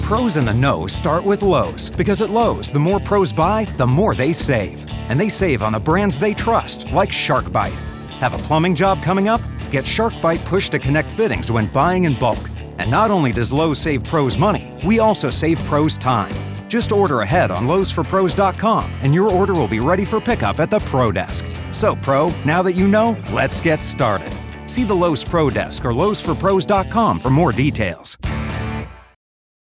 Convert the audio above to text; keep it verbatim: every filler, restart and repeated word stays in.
pros in the know start with Lowe's, because at Lowe's, the more pros buy, the more they save. And they save on the brands they trust, like SharkBite. Have a plumbing job coming up? Get SharkBite Push to Connect fittings when buying in bulk. And not only does Lowe's save pros money, we also save pros time. Just order ahead on Lowe's for Pros dot com, and your order will be ready for pickup at the Pro Desk. So, Pro, now that you know, let's get started. See the Lowe's Pro Desk or Lowe's for Pros dot com for more details.